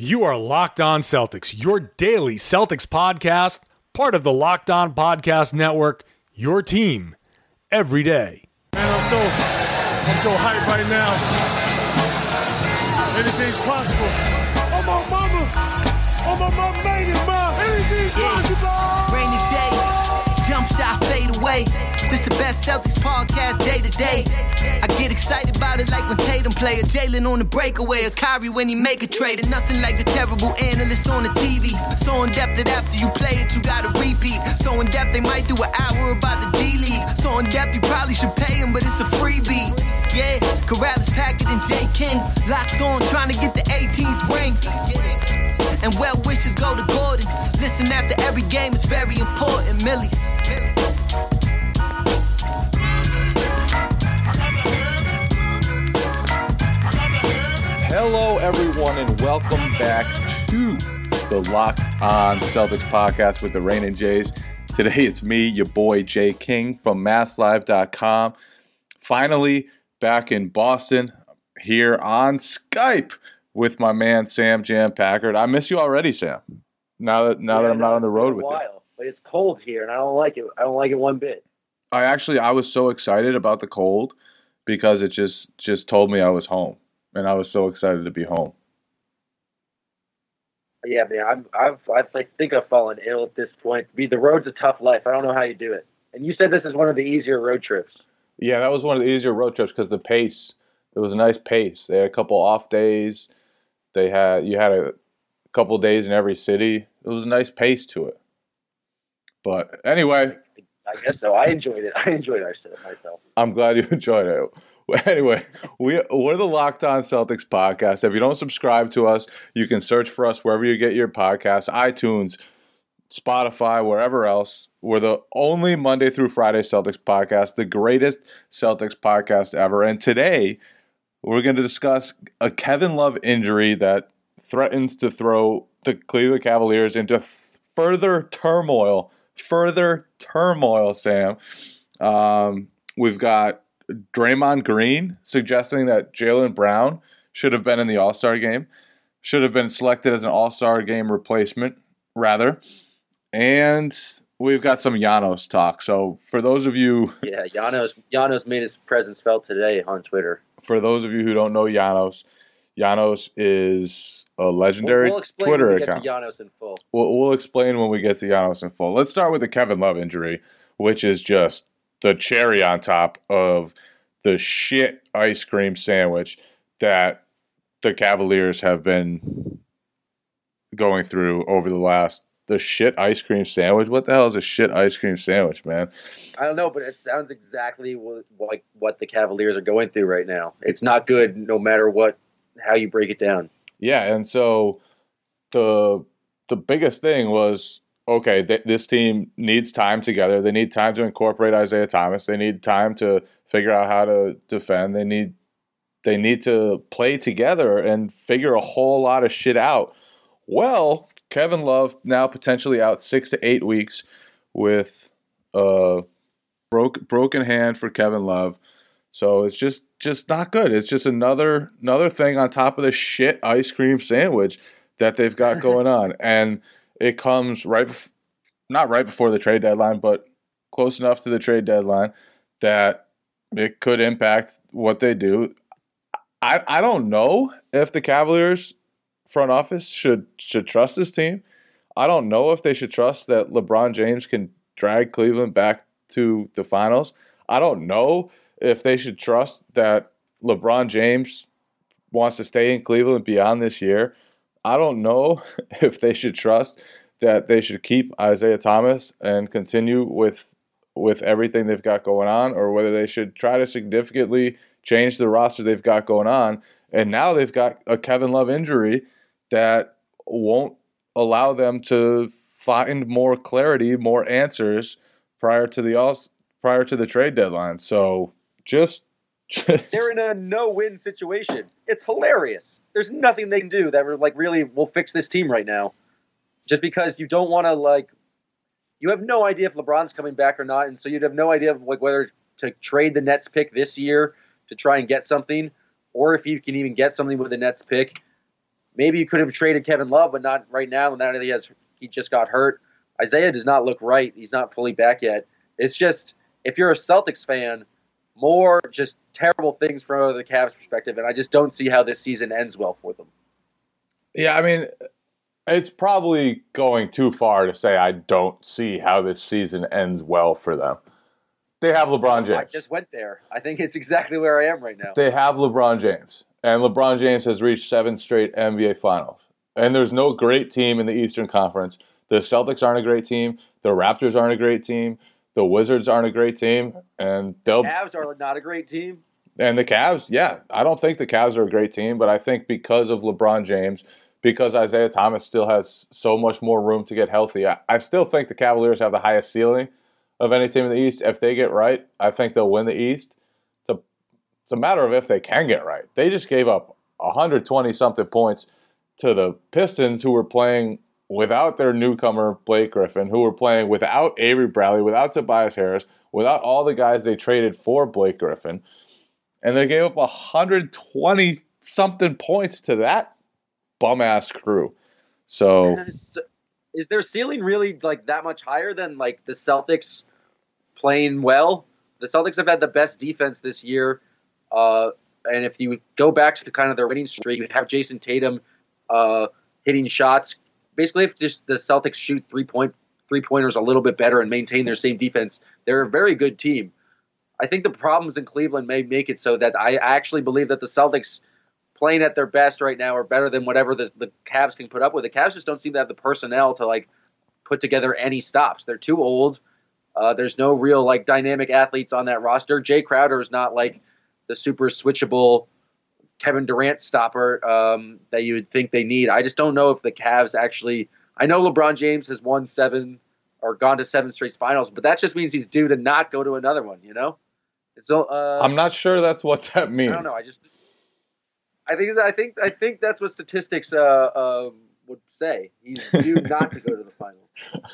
You are Locked On Celtics, your daily Celtics podcast, part of the Locked On Podcast Network, your team every day. Man, I'm so hyped right now. Anything's possible. Oh, my mama made it, ma. Anything's possible. Rainy days, jump shot, fade away. This the best Celtics podcast day to day. I get excited about it like when Tatum play, or Jalen on the breakaway, or Kyrie when he make a trade. And nothing like the terrible analysts on the TV. So in depth that after you play it, you gotta repeat. So in depth they might do an hour about the D-League. So in depth you probably should pay him, but it's a freebie. Yeah, Corrales, Packard, and J. King locked on, trying to get the 18th ring. And well wishes go to Gordon. Listen after every game, it's very important, Millie. Hello, everyone, and welcome back to the Locked On Celtics podcast with the Rain Jays. Today, it's me, your boy Jay King from MassLive.com. Finally, back in Boston, here on Skype with my man Sam Jam Packard. I miss you already, Sam. Now that I'm not on the road with you. But it's cold here, and I don't like it. I don't like it one bit. I was so excited about the cold because it just told me I was home. And I was so excited to be home. Yeah, man, I think I've fallen ill at this point. The road's a tough life. I don't know how you do it. And you said this is one of the easier road trips. Yeah, that was one of the easier road trips because the pace. It was a nice pace. They had a couple off days. You had a couple days in every city. It was a nice pace to it. But anyway, I guess so. I enjoyed it. I enjoyed myself. I'm glad you enjoyed it. Anyway, we're the Locked On Celtics podcast. If you don't subscribe to us, you can search for us wherever you get your podcasts, iTunes, Spotify, wherever else. We're the only Monday through Friday Celtics podcast, the greatest Celtics podcast ever. And today, we're going to discuss a Kevin Love injury that threatens to throw the Cleveland Cavaliers into further turmoil, Sam. We've got Draymond Green suggesting that Jaylen Brown should have been in the All-Star game, should have been selected as an All-Star game replacement, rather. And we've got some Giannis talk. So for those of you... Yeah, Giannis made his presence felt today on Twitter. For those of you who don't know Giannis is a legendary Twitter account. We'll explain when we get to Giannis in full. We'll explain when we get to Giannis in full. Let's start with the Kevin Love injury, which is just the cherry on top of the shit ice cream sandwich that the Cavaliers have been going through over the shit ice cream sandwich? What the hell is a shit ice cream sandwich, man? I don't know, but it sounds exactly like what the Cavaliers are going through right now. It's not good no matter how you break it down. Yeah, and so the biggest thing was, okay, this team needs time together. They need time to incorporate Isaiah Thomas. They need time to figure out how to defend. They need to play together and figure a whole lot of shit out. Well, Kevin Love now potentially out 6 to 8 weeks with a broken hand for Kevin Love. So it's just not good. It's just another thing on top of the shit ice cream sandwich that they've got going on. And it comes not right before the trade deadline, but close enough to the trade deadline that it could impact what they do. I don't know if the Cavaliers front office should trust this team. I don't know if they should trust that LeBron James can drag Cleveland back to the finals. I don't know if they should trust that LeBron James wants to stay in Cleveland beyond this year. I don't know if they should trust that they should keep Isaiah Thomas and continue with everything they've got going on, or whether they should try to significantly change the roster they've got going on. And now they've got a Kevin Love injury that won't allow them to find more clarity, more answers prior to the trade deadline. So they're in a no-win situation. It's hilarious. There's nothing they can do that really will fix this team right now. Just because you don't want to you have no idea if LeBron's coming back or not, and so you'd have no idea of whether to trade the Nets pick this year to try and get something, or if you can even get something with the Nets pick. maybe you could have traded Kevin Love, but not right now. Now that he just got hurt. Isaiah does not look right. He's not fully back yet. It's just, if you're a Celtics fan, more just terrible things from the Cavs' perspective, and I just don't see how this season ends well for them. Yeah, I mean, it's probably going too far to say I don't see how this season ends well for them. They have LeBron James. I just went there. I think it's exactly where I am right now. They have LeBron James. And LeBron James has reached 7 straight NBA Finals. And there's no great team in the Eastern Conference. The Celtics aren't a great team. The Raptors aren't a great team. The Wizards aren't a great team. And the Cavs are not a great team. And the Cavs, yeah. I don't think the Cavs are a great team, but I think because of LeBron James, because Isaiah Thomas still has so much more room to get healthy, I still think the Cavaliers have the highest ceiling of any team in the East. If they get right, I think they'll win the East. It's a matter of if they can get right. They just gave up 120-something points to the Pistons, who were playing without their newcomer, Blake Griffin, who were playing without Avery Bradley, without Tobias Harris, without all the guys they traded for Blake Griffin. And they gave up 120-something points to that bum-ass crew. So is their ceiling really like that much higher than like the Celtics playing well? The Celtics have had the best defense this year. And if you go back to kind of their winning streak, you have Jason Tatum hitting shots. Basically, if just the Celtics shoot three-pointers a little bit better and maintain their same defense, they're a very good team. I think the problems in Cleveland may make it so that I actually believe that the Celtics playing at their best right now are better than whatever the Cavs can put up with. The Cavs just don't seem to have the personnel to like put together any stops. They're too old. There's no real like dynamic athletes on that roster. Jay Crowder is not like the super switchable Kevin Durant stopper that you would think they need. I just don't know if the Cavs actually. I know LeBron James has won 7 or gone to 7 straight finals, but that just means he's due to not go to another one. You know. So I'm not sure that's what that means. I don't know. I think that's what statistics would say. He's due not to go to the finals.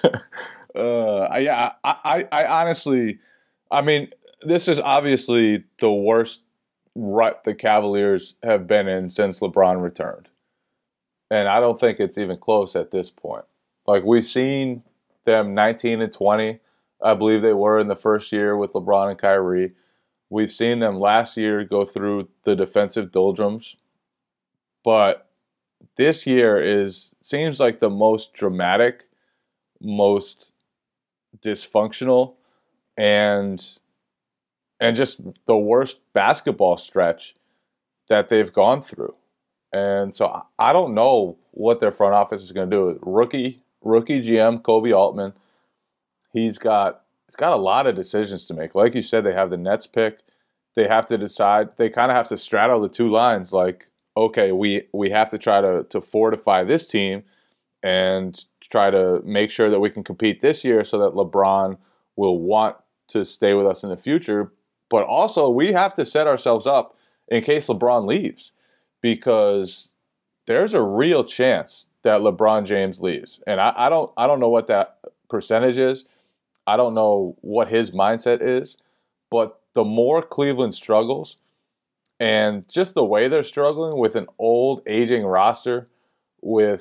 Yeah, I honestly, I mean, this is obviously the worst rut the Cavaliers have been in since LeBron returned. And I don't think it's even close at this point. Like, we've seen them 19-20, I believe they were in the first year with LeBron and Kyrie. We've seen them last year go through the defensive doldrums. But this year seems like the most dramatic, most dysfunctional, and just the worst basketball stretch that they've gone through. And so I don't know what their front office is going to do. Rookie GM Kobe Altman, he's got a lot of decisions to make. Like you said, they have the Nets pick. They have to decide. They kind of have to straddle the two lines. Like, okay, we have to try to fortify this team and try to make sure that we can compete this year so that LeBron will want to stay with us in the future. But also, we have to set ourselves up in case LeBron leaves, because there's a real chance that LeBron James leaves. And I don't know what that percentage is. I don't know what his mindset is. But the more Cleveland struggles, and just the way they're struggling with an old, aging roster, with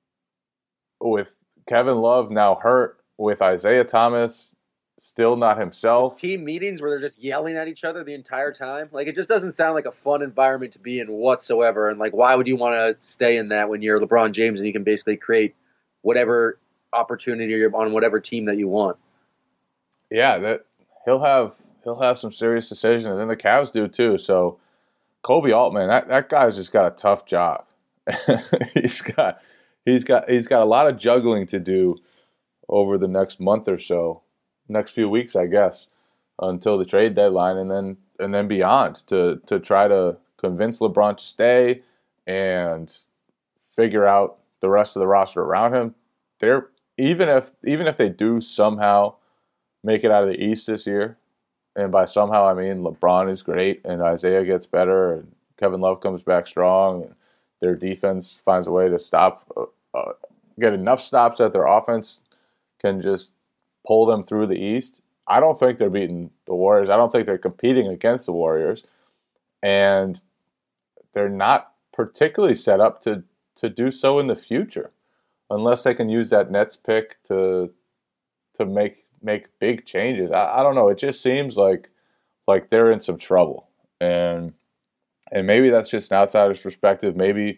Kevin Love now hurt, with Isaiah Thomas still not himself. Team meetings where they're just yelling at each other the entire time. Like, it just doesn't sound like a fun environment to be in whatsoever. And, like, why would you want to stay in that when you're LeBron James and you can basically create whatever opportunity on whatever team that you want? Yeah, that he'll have some serious decisions, and the Cavs do too. So Kobe Altman, that guy's just got a tough job. he's got a lot of juggling to do over the next month or so, next few weeks, I guess, until the trade deadline, and then beyond to try to convince LeBron to stay and figure out the rest of the roster around him. Even if they do somehow make it out of the East this year, and by somehow I mean LeBron is great and Isaiah gets better and Kevin Love comes back strong and their defense finds a way to get enough stops that their offense can just pull them through the East. I don't think they're beating the Warriors. I don't think they're competing against the Warriors. And they're not particularly set up to to do so in the future, unless they can use that Nets pick to make big changes. I don't know. It just seems like they're in some trouble, and maybe that's just an outsider's perspective. Maybe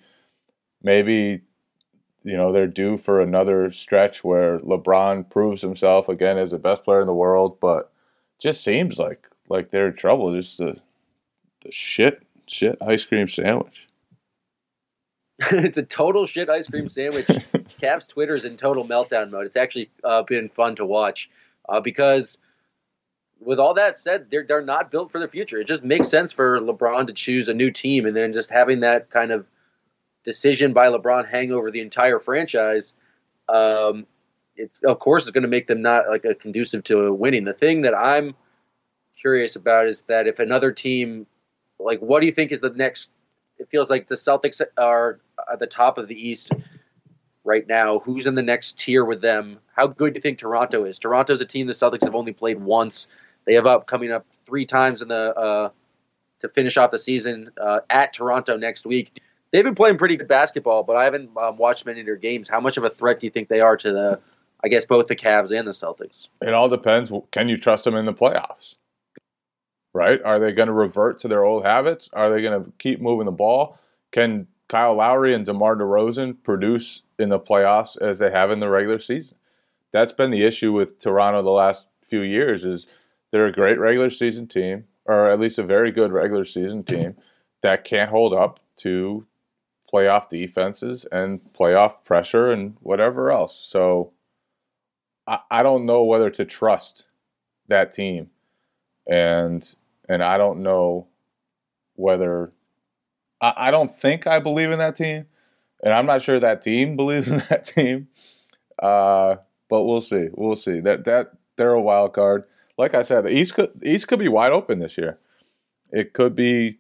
they're due for another stretch where LeBron proves himself again as the best player in the world, but just seems like they're in trouble. Just the shit ice cream sandwich. It's a total shit ice cream sandwich. Cavs Twitter is in total meltdown mode. It's actually been fun to watch because with all that said, they're not built for the future. It just makes sense for LeBron to choose a new team, and then just having that kind of decision by LeBron hang over the entire franchise. It's of course it's going to make them not like a conducive to winning. The thing that I'm curious about is that if another team, like, what do you think is the next? It feels like the Celtics are at the top of the East right now. Who's in the next tier with them? How good do you think Toronto is? Toronto's a team the Celtics have only played once. They have coming up 3 times in the to finish off the season at Toronto next week. They've been playing pretty good basketball, but I haven't watched many of their games. How much of a threat do you think they are to both the Cavs and the Celtics? It all depends. Can you trust them in the playoffs? Right? Are they going to revert to their old habits? Are they going to keep moving the ball? Can Kyle Lowry and DeMar DeRozan produce in the playoffs as they have in the regular season? That's been the issue with Toronto the last few years. Is they're a great regular season team, or at least a very good regular season team that can't hold up to playoff defenses and playoff pressure and whatever else. So I don't know whether to trust that team, and I don't know whether I don't think I believe in that team, and I'm not sure that team believes in that team. But we'll see. We'll see. That they're a wild card. Like I said, the East could be wide open this year. It could be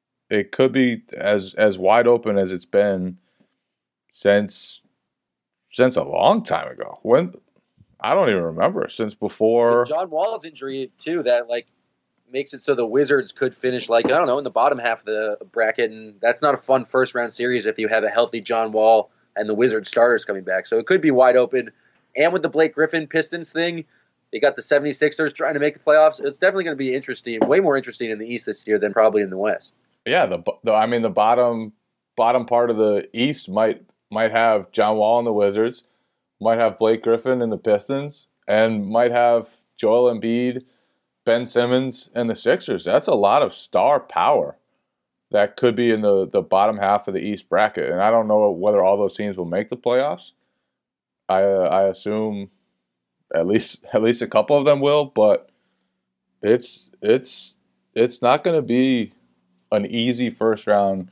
as wide open as it's been since a long time ago. When I don't even remember, since before with John Wall's injury too, that makes it so the Wizards could finish in the bottom half of the bracket, and that's not a fun first round series if you have a healthy John Wall and the Wizards starters coming back. So it could be wide open. And with the Blake Griffin Pistons thing, they got the 76ers trying to make the playoffs. It's definitely going to be interesting, way more interesting in the East this year than probably in the West. Yeah, the bottom part of the East might have John Wall and the Wizards, might have Blake Griffin and the Pistons, and might have Joel Embiid, Ben Simmons, and the Sixers. That's a lot of star power that could be in the bottom half of the East bracket. And I don't know whether all those teams will make the playoffs. I assume at least a couple of them will, but it's not going to be an easy first round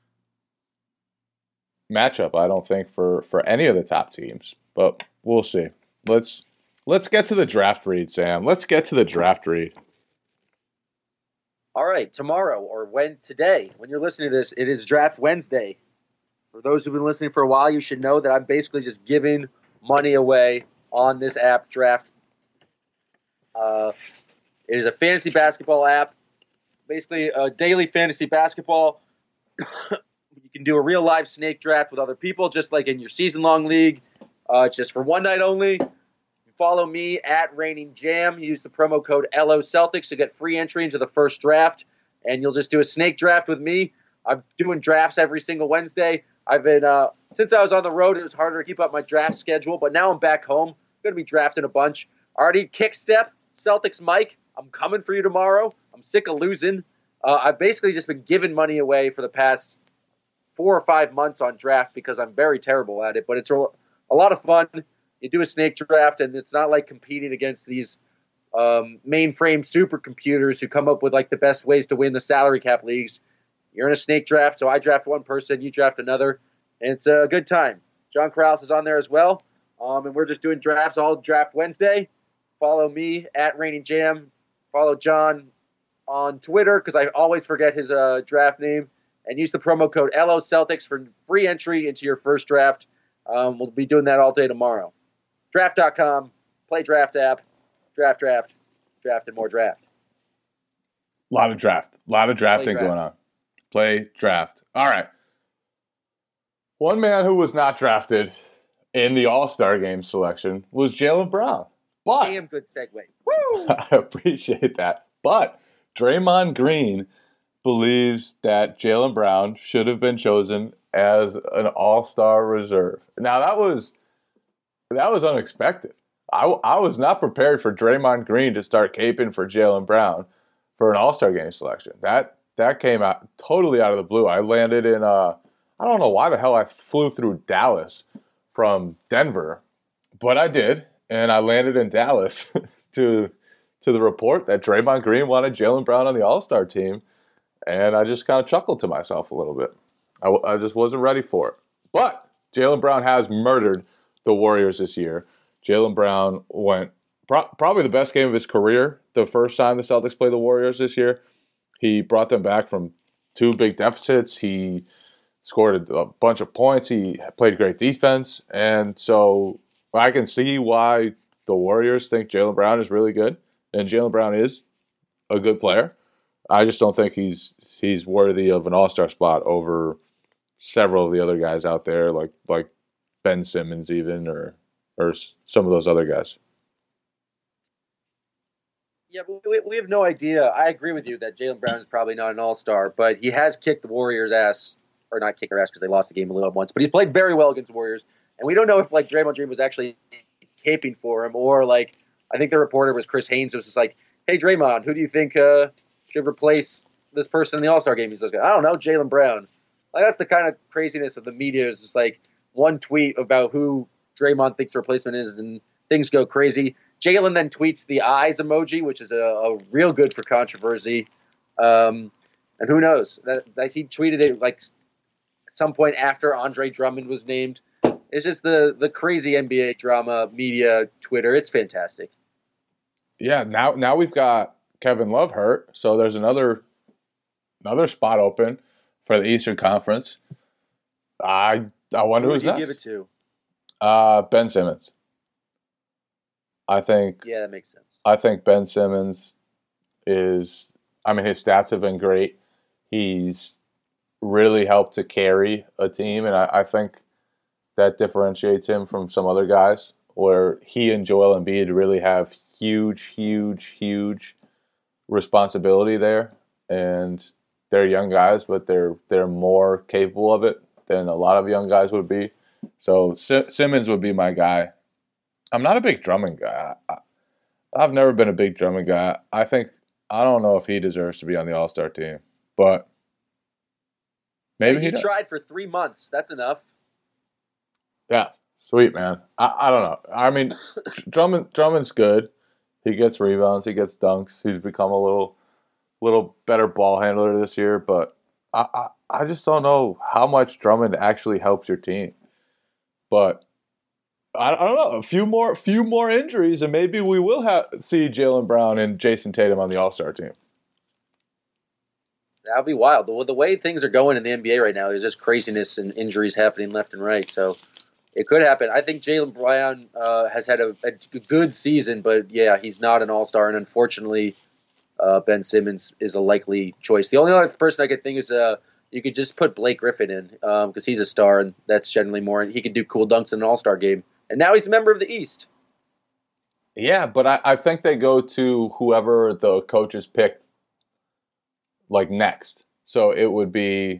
matchup, I don't think, for any of the top teams. But we'll see. Let's get to the draft read, Sam. Let's get to the draft read. All right, tomorrow or today, when you're listening to this, it is Draft Wednesday. For those who've been listening for a while, you should know that I'm basically just giving money away on this app, Draft. It is a fantasy basketball app, basically a daily fantasy basketball. You can do a real live snake draft with other people, just like in your season-long league, just for one night only. Follow me at Raining Jam. Use the promo code LOCeltics to get free entry into the first draft, and you'll just do a snake draft with me. I'm doing drafts every single Wednesday. I've been since I was on the road, it was harder to keep up my draft schedule, but now I'm back home. I'm going to be drafting a bunch. Already Kickstep, Celtics Mike, I'm coming for you tomorrow. I'm sick of losing. I've basically just been giving money away for the past 4 or 5 months on draft because I'm very terrible at it, but it's a lot of fun. You do a snake draft, and it's not like competing against these mainframe supercomputers who come up with the best ways to win the salary cap leagues. You're in a snake draft, so I draft one person, you draft another, and it's a good time. John Corrales is on there as well, and we're just doing drafts all Draft Wednesday. Follow me at Raining Jam. Follow John on Twitter because I always forget his draft name, and use the promo code LOCeltics for free entry into your first draft. We'll be doing that all day tomorrow. Draft.com, play draft app, draft, and more draft. A lot of drafting going on. Play draft. All right. One man who was not drafted in the All-Star game selection was Jaylen Brown. But Damn good segue. Woo! I appreciate that. But Draymond Green believes that Jaylen Brown should have been chosen as an All-Star reserve. Now that was unexpected. I was not prepared for Draymond Green to start caping for Jaylen Brown for an All-Star game selection. That came out totally out of the blue. I landed in I don't know why the hell I flew through Dallas from Denver, but I did, and I landed in Dallas to the report that Draymond Green wanted Jaylen Brown on the All-Star team, and I just kind of chuckled to myself a little bit. I just wasn't ready for it. But Jaylen Brown has murdered the Warriors this year. Jaylen Brown went probably the best game of his career the first time the Celtics played the Warriors this year. He brought them back from 2 big deficits. He scored a bunch of points. He played great defense. And so I can see why the Warriors think Jaylen Brown is really good. And Jaylen Brown is a good player. I just don't think he's worthy of an All-Star spot over several of the other guys out there, like Ben Simmons even, or some of those other guys. Yeah, but we have no idea. I agree with you that Jaylen Brown is probably not an all-star, but he has kicked the Warriors' ass, or not kicked their ass because they lost the game a little once, but he played very well against the Warriors. And we don't know if Draymond Green was actually caping for him, or I think the reporter was Chris Haynes, was just like, hey, Draymond, who do you think should replace this person in the All-Star game? He's like, I don't know, Jaylen Brown. That's the kind of craziness of the media, is just one tweet about who Draymond thinks the replacement is, and things go crazy. Jaylen then tweets the eyes emoji, which is a real good for controversy. And who knows? That he tweeted it at some point after Andre Drummond was named. It's just the crazy NBA drama media Twitter. It's fantastic. Yeah, now we've got Kevin Love hurt, so there's another spot open for the Eastern Conference. I wonder who's next. Who would you give it to? Ben Simmons. I think. Yeah, that makes sense. I think Ben Simmons is. I mean, his stats have been great. He's really helped to carry a team, and I think that differentiates him from some other guys, where he and Joel Embiid really have huge responsibility there, and they're young guys, but they're more capable of it than a lot of young guys would be. So Simmons would be my guy. I'm not a big Drummond guy. I've never been a big Drummond guy. I don't know if he deserves to be on the All-Star team, but maybe he tried for 3 months. That's enough. Yeah, sweet, man. I don't know. I mean, Drummond's good. He gets rebounds. He gets dunks. He's become a little better ball handler this year, but I just don't know how much Drummond actually helps your team. But I don't know. A few more injuries, and maybe we will see Jaylen Brown and Jason Tatum on the All-Star team. That would be wild. The way things are going in the NBA right now, there's just craziness and injuries happening left and right. So it could happen. I think Jaylen Brown has had a good season, but yeah, he's not an all-star. And unfortunately, Ben Simmons is a likely choice. The only other person I could think is you could just put Blake Griffin in because he's a star, and that's generally more. He could do cool dunks in an all-star game. And now he's a member of the East. Yeah, but I think they go to whoever the coaches pick next. So it would be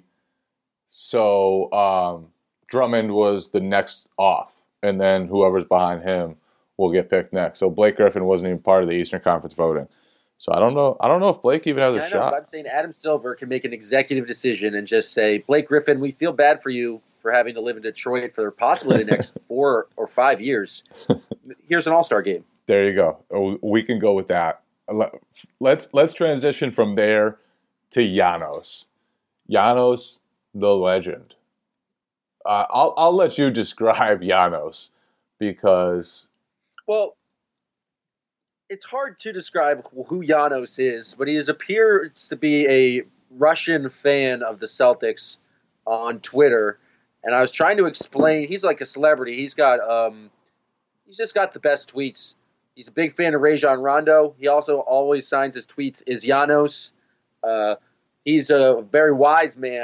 Drummond was the next off, and then whoever's behind him will get picked next. So Blake Griffin wasn't even part of the Eastern Conference voting. So I don't know if Blake even has a shot. But I'm saying Adam Silver can make an executive decision and just say, Blake Griffin, we feel bad for you for having to live in Detroit for possibly the next 4 or 5 years. Here's an all-star game. There you go. We can go with that. Let's transition from there to Giannis. Giannis, the legend. I'll let you describe Giannis because. Well, it's hard to describe who Giannis is, but he appears to be a Russian fan of the Celtics on Twitter. And I was trying to explain, he's like a celebrity. He's just got the best tweets. He's a big fan of Rajon Rondo. He also always signs his tweets as Giannis. He's a very wise man.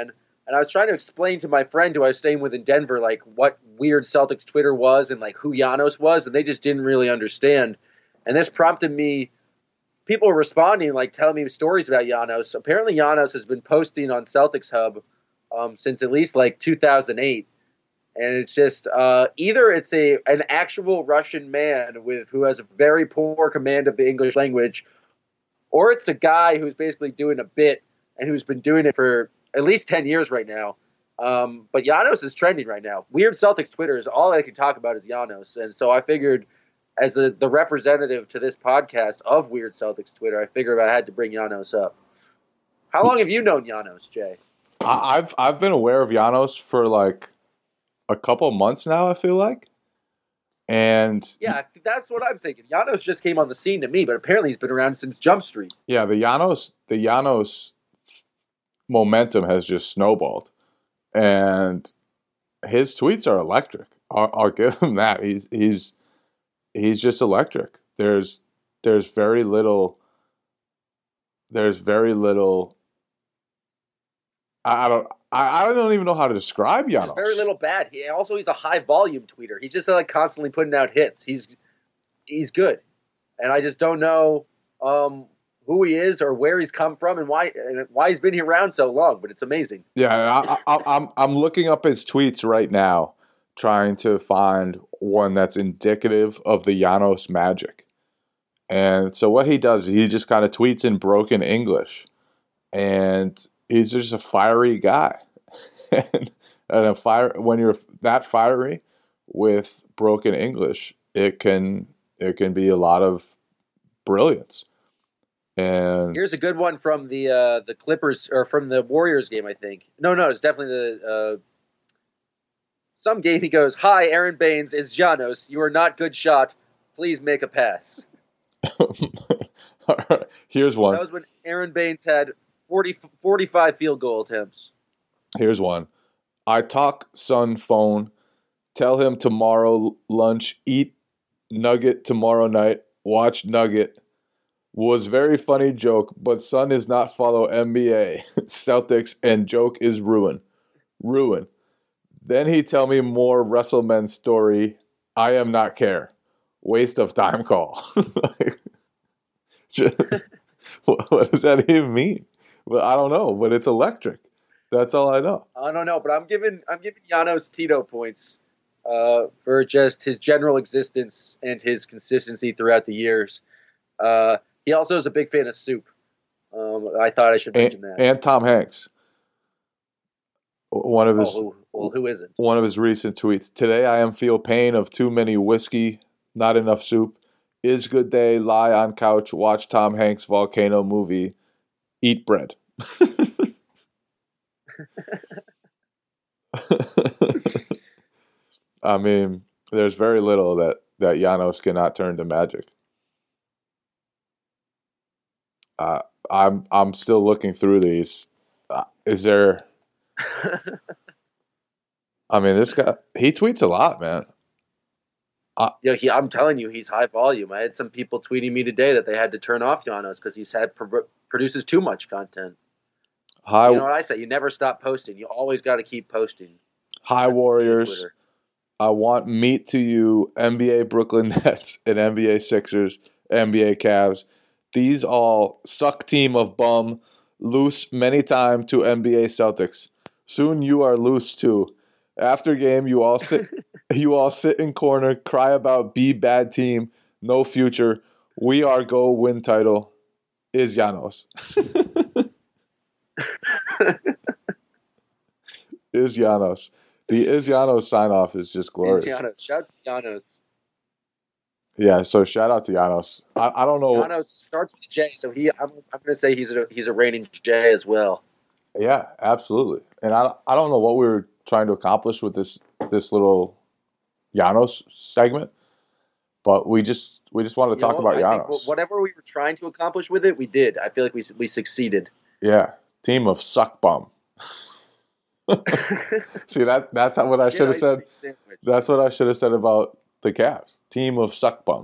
And I was trying to explain to my friend who I was staying with in Denver, like, what weird Celtics Twitter was and, like, who Giannis was, and they just didn't really understand. And this prompted me, people were responding, like, telling me stories about Giannis. Apparently Giannis has been posting on Celtics Hub since at least, like, 2008. And it's just either it's an actual Russian man who has a very poor command of the English language, or it's a guy who's basically doing a bit and who's been doing it for at least 10 years right now. But Giannis is trending right now. Weird Celtics Twitter is all I can talk about is Giannis. And so I figured, as the representative to this podcast of Weird Celtics Twitter, I figured I had to bring Giannis up. How long have you known Giannis, Jay? I've been aware of Giannis for like a couple months now, I feel like. And yeah, that's what I'm thinking. Giannis just came on the scene to me, but apparently he's been around since Jump Street. Yeah, the Giannis momentum has just snowballed, and his tweets are electric. I'll give him that. He's just electric. There's very little. I don't even know how to describe Giannis. There's very little bad. He's a high volume tweeter. He's just like constantly putting out hits. He's good, and I just don't know who he is or where he's come from and why he's been here around so long. But it's amazing. Yeah, I'm looking up his tweets right now, trying to find one that's indicative of the Giannis magic. And so what he does, he just kind of tweets in broken English, and he's just a fiery guy. and when you're that fiery with broken English, it can be a lot of brilliance. And here's a good one from the Clippers, or from the Warriors game, I think. No, it's definitely the some game. He goes, "Hi, Aaron Baines, it's Giannis. You are not good shot. Please make a pass." All right, here's one. That was when Aaron Baines had 45 field goal attempts. Here's one. I talk son phone. Tell him tomorrow lunch. Eat nugget tomorrow night. Watch nugget. Was very funny joke, but son is not follow NBA. Celtics and joke is ruin. Then he tell me more WrestleMan story. I am not care. Waste of time call. What does that even mean? Well, I don't know, but it's electric. That's all I know. I don't know, but I'm giving Giannis Tito points for just his general existence and his consistency throughout the years. He also is a big fan of soup. I thought I should mention that. And Tom Hanks. One of his who isn't? One of his recent tweets. Today I am feel pain of too many whiskey, not enough soup. Is good day, lie on couch, watch Tom Hanks volcano movie, eat bread. I mean, there's very little that Giannis cannot turn to magic. I'm still looking through these. Is there? I mean, this guy, he tweets a lot, man. I'm telling you, he's high volume. I had some people tweeting me today that they had to turn off Giannis because he's produces too much content. You know what I say? You never stop posting. You always got to keep posting. Hi, Warriors. I want meet to you NBA Brooklyn Nets and NBA Sixers, NBA Cavs. These all suck team of bum. Loose many time to NBA Celtics. Soon you are loose too. After game, you all sit in corner, cry about be bad team, no future. We are go win title. Is Giannis. Is Giannis. The Is Giannis sign off is just glorious. Is Giannis. Shout out to Giannis. Yeah, so shout out to Giannis. I don't know. Giannis starts with a J, so I'm going to say he's a reigning J as well. Yeah, absolutely. And I don't know what we were trying to accomplish with this little Giannis segment, but we just wanted to talk about Giannis. Whatever we were trying to accomplish with it, we did. I feel like we succeeded. Yeah, team of suck bum. See, that's what I should have said. That's what I should have said about the Cavs. Team of suck bum.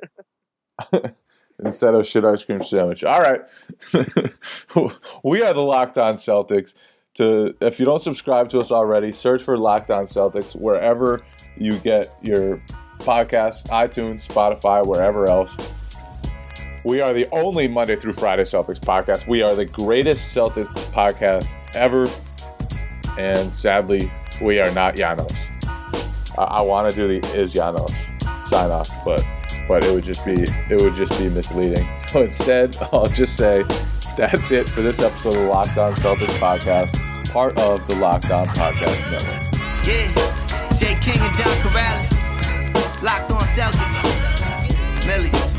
Instead of shit ice cream sandwich. All right. We are the Locked On Celtics. if you don't subscribe to us already, search for Locked On Celtics wherever you get your podcasts, iTunes, Spotify, wherever else. We are the only Monday through Friday Celtics podcast. We are the greatest Celtics podcast ever. And sadly, we are not Giannis. I want to do the is Giannis sign off, but it would just be misleading. So instead, I'll just say that's it for this episode of the Locked On Celtics podcast, part of the Locked On Podcast Network. Yeah, Jay King and John Corrales, Locked On Celtics, Millies.